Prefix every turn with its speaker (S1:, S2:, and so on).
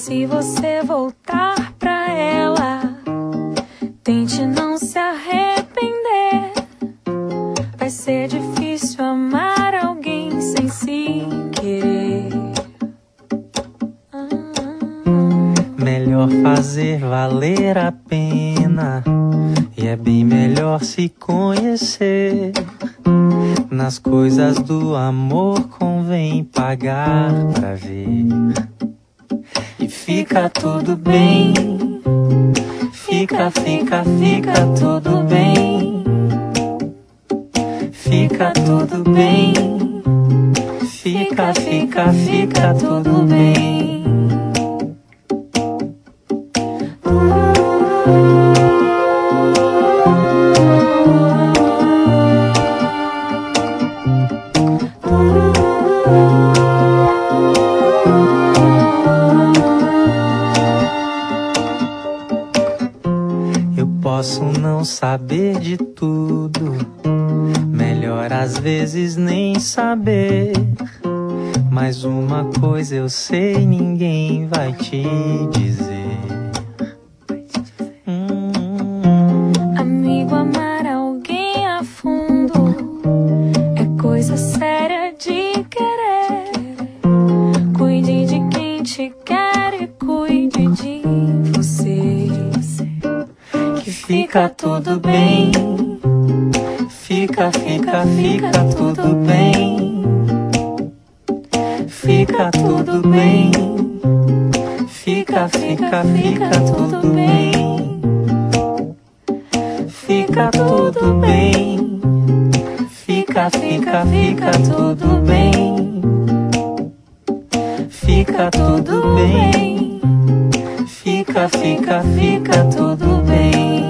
S1: Se você voltar pra ela, tente não se arrepender. Vai ser difícil amar alguém sem se querer.
S2: Melhor fazer valer a pena, e é bem melhor se conhecer. Nas coisas do amor convém pagar pra ver. E fica tudo bem, fica tudo bem. Fica tudo bem, fica tudo bem. Eu posso não saber de tudo, melhor às vezes nem saber. Mas uma coisa eu sei, ninguém vai te dizer.
S1: Amigo, amar alguém a fundo é coisa séria de querer. Cuide de quem te quer e cuide de você. Que fica tudo bem, fica tudo bem. Fica tudo bem, fica tudo bem. Fica tudo bem, fica tudo bem. Fica tudo bem, fica tudo bem.